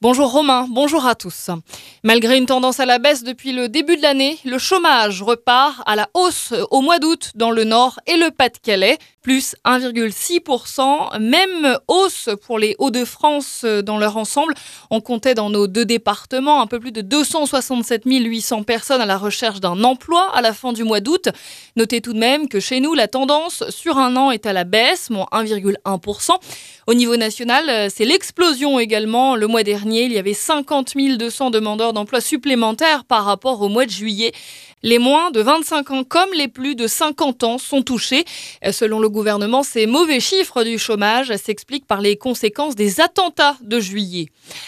Bonjour Romain, bonjour à tous. Malgré une tendance à la baisse depuis le début de l'année, le chômage repart à la hausse au mois d'août dans le Nord et le Pas-de-Calais, plus 1,6%, même hausse pour les Hauts-de-France dans leur ensemble. On comptait dans nos deux départements un peu plus de 267 800 personnes à la recherche d'un emploi à la fin du mois d'août. Notez tout de même que chez nous, la tendance sur un an est à la baisse, moins 1,1%. Au niveau national, c'est l'explosion également. Le mois dernier, il y avait 50 200 demandeurs d'emploi supplémentaires par rapport au mois de juillet. Les moins de 25 ans comme les plus de 50 ans sont touchés. Selon le gouvernement, ces mauvais chiffres du chômage s'expliquent par les conséquences des attentats de juillet.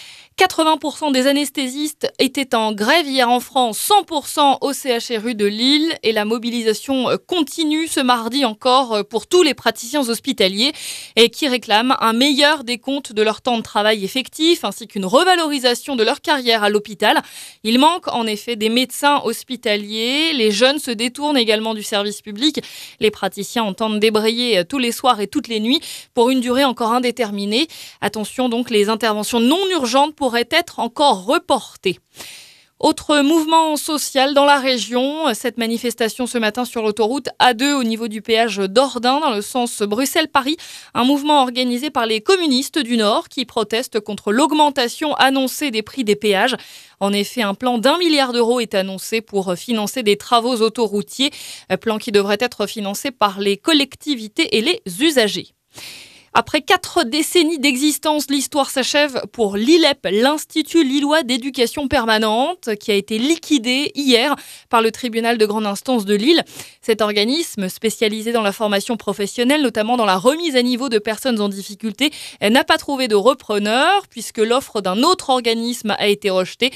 80% des anesthésistes étaient en grève hier en France, 100% au CHRU de Lille et la mobilisation continue ce mardi encore pour tous les praticiens hospitaliers et qui réclament un meilleur décompte de leur temps de travail effectif ainsi qu'une revalorisation de leur carrière à l'hôpital. Il manque en effet des médecins hospitaliers, les jeunes se détournent également du service public. Les praticiens entendent débrayer tous les soirs et toutes les nuits pour une durée encore indéterminée. Attention donc, les interventions non urgentes pourrait être encore reporté. Autre mouvement social dans la région, cette manifestation ce matin sur l'autoroute A2 au niveau du péage d'Ordin dans le sens Bruxelles-Paris, un mouvement organisé par les communistes du Nord qui protestent contre l'augmentation annoncée des prix des péages. En effet, un plan d'1 milliard d'euros est annoncé pour financer des travaux autoroutiers, plan qui devrait être financé par les collectivités et les usagers. Après 4 décennies d'existence, l'histoire s'achève pour l'ILEP, l'Institut Lillois d'éducation permanente, qui a été liquidé hier par le tribunal de grande instance de Lille. Cet organisme, spécialisé dans la formation professionnelle, notamment dans la remise à niveau de personnes en difficulté, n'a pas trouvé de repreneur puisque l'offre d'un autre organisme a été rejetée.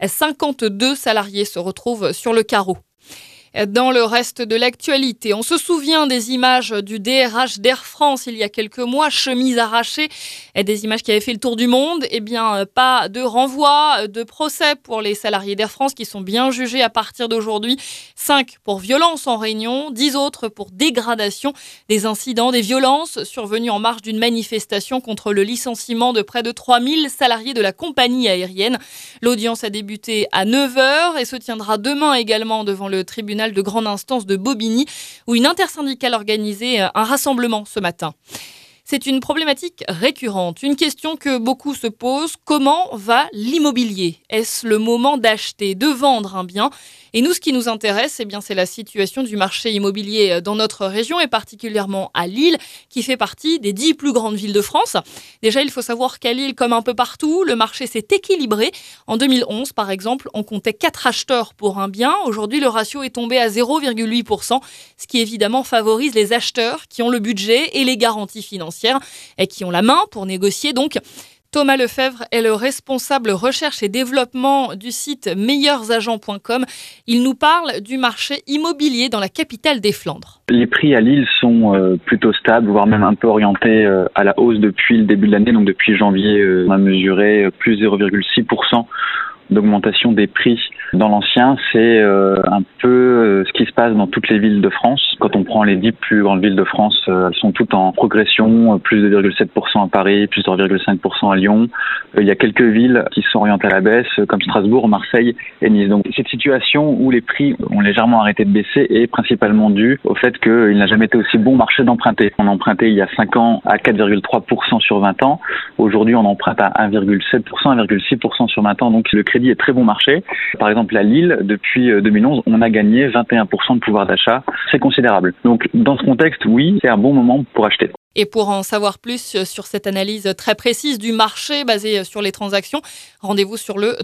52 salariés se retrouvent sur le carreau. Dans le reste de l'actualité, on se souvient des images du DRH d'Air France il y a quelques mois, chemise arrachée, des images qui avaient fait le tour du monde. Eh bien, pas de renvoi, de procès pour les salariés d'Air France qui sont bien jugés à partir d'aujourd'hui. 5 pour violence en réunion, 10 autres pour dégradation. Des incidents, des violences survenus en marge d'une manifestation contre le licenciement de près de 3000 salariés de la compagnie aérienne. L'audience a débuté à 9h et se tiendra demain également devant le tribunal de grande instance de Bobigny, où une intersyndicale organisait un rassemblement ce matin. C'est une problématique récurrente, une question que beaucoup se posent. Comment va l'immobilier ? Est-ce le moment d'acheter, de vendre un bien ? Et nous, ce qui nous intéresse, c'est la situation du marché immobilier dans notre région et particulièrement à Lille, qui fait partie des 10 plus grandes villes de France. Déjà, il faut savoir qu'à Lille, comme un peu partout, le marché s'est équilibré. En 2011, par exemple, on comptait 4 acheteurs pour un bien. Aujourd'hui, le ratio est tombé à 0,8%, ce qui évidemment favorise les acheteurs qui ont le budget et les garanties financières et qui ont la main pour négocier. Donc, Thomas Lefebvre est le responsable recherche et développement du site meilleursagents.com. Il nous parle du marché immobilier dans la capitale des Flandres. Les prix à Lille sont plutôt stables, voire même un peu orientés à la hausse depuis le début de l'année. Donc depuis janvier, on a mesuré plus 0,6% d'augmentation des prix. Dans l'ancien, c'est un peu ce qui se passe dans toutes les villes de France. Quand on prend les 10 plus grandes villes de France, elles sont toutes en progression, plus de 0,7% à Paris, plus de 0,5% à Lyon. Il y a quelques villes qui sont orientées à la baisse, comme Strasbourg, Marseille et Nice. Donc cette situation où les prix ont légèrement arrêté de baisser est principalement due au fait qu'il n'a jamais été aussi bon marché d'emprunter. On empruntait il y a 5 ans à 4,3% sur 20 ans. Aujourd'hui, on emprunte à 1,7%, 1,6% sur 20 ans. Donc le crédit est très bon marché. Par exemple, à Lille, depuis 2011, on a gagné 21% de pouvoir d'achat. C'est considérable. Donc, dans ce contexte, oui, c'est un bon moment pour acheter. Et pour en savoir plus sur cette analyse très précise du marché basée sur les transactions, rendez-vous sur le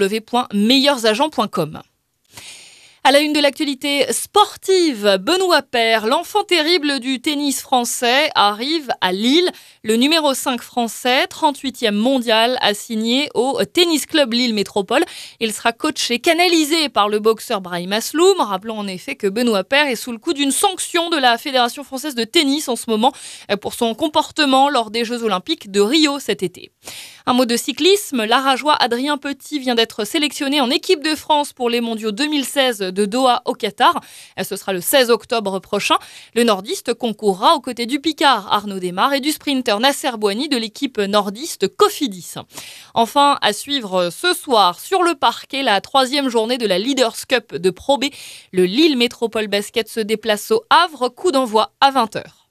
www.meilleursagents.com. À la une de l'actualité sportive, Benoît Paire, l'enfant terrible du tennis français, arrive à Lille. Le numéro 5 français, 38e mondial, a signé au Tennis Club Lille Métropole. Il sera coaché, canalisé par le boxeur Brahim Asloum. Rappelons en effet que Benoît Paire est sous le coup d'une sanction de la Fédération française de tennis en ce moment pour son comportement lors des Jeux Olympiques de Rio cet été. Un mot de cyclisme, l'Arageois Adrien Petit vient d'être sélectionné en équipe de France pour les mondiaux 2016 de Doha au Qatar. Ce sera le 16 octobre prochain. Le nordiste concourra aux côtés du Picard Arnaud Démare et du sprinter Nasser Bouhanni de l'équipe nordiste Cofidis. Enfin, à suivre ce soir sur le parquet, la 3e journée de la Leaders Cup de Pro B. Le Lille Métropole Basket se déplace au Havre, coup d'envoi à 20h.